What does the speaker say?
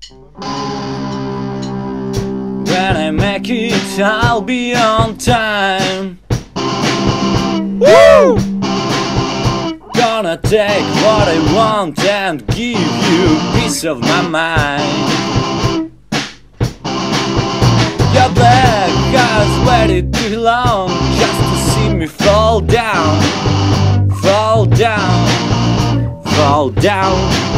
When I make it, I'll be on time. Woo! Gonna take what I want and give you peace of my mind. Your black eyes waited too long just to see me fall down, fall down, fall down.